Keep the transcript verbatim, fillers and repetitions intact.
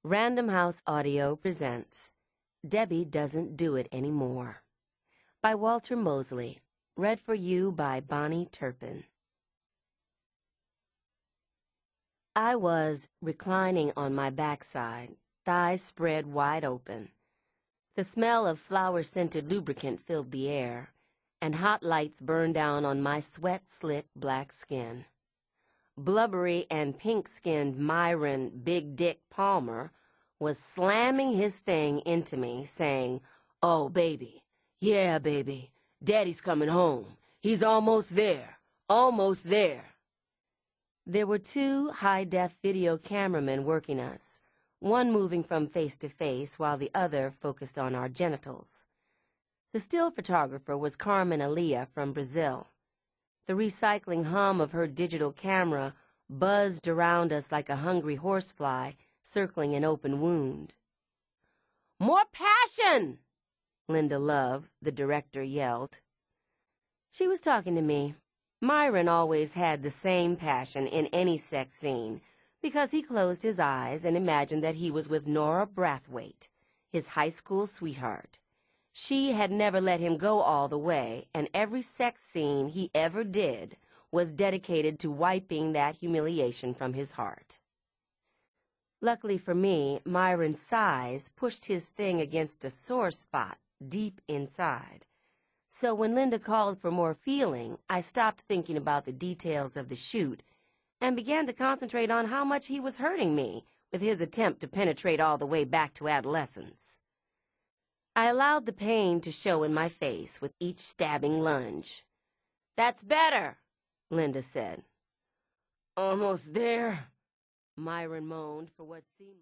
Random House Audio presents Debbie Doesn't Do It Anymore by Walter Mosley, read for you by Bonnie Turpin. I was reclining on my backside, thighs spread wide open. The smell of flower-scented lubricant filled the air, and hot lights burned down on my sweat-slick black skin. Blubbery and pink-skinned Myron Big Dick Palmer was slamming his thing into me, saying, "Oh, baby, yeah, baby, Daddy's coming home. He's almost there, almost there." There were two high-def video cameramen working us, one moving from face to face while the other focused on our genitals. The still photographer was Carmen Aaliyah from Brazil. The recycling hum of her digital camera buzzed around us like a hungry horsefly circling an open wound. "More passion!" Linda Love, the director, yelled. She was talking to me. Myron always had the same passion in any sex scene because he closed his eyes and imagined that he was with Nora Brathwaite, his high school sweetheart. She had never let him go all the way, and every sex scene he ever did was dedicated to wiping that humiliation from his heart. Luckily for me, Myron's size pushed his thing against a sore spot deep inside. So when Linda called for more feeling, I stopped thinking about the details of the shoot and began to concentrate on how much he was hurting me with his attempt to penetrate all the way back to adolescence. I allowed the pain to show in my face with each stabbing lunge. "That's better," Linda said. "Almost there," Myron moaned for what seemed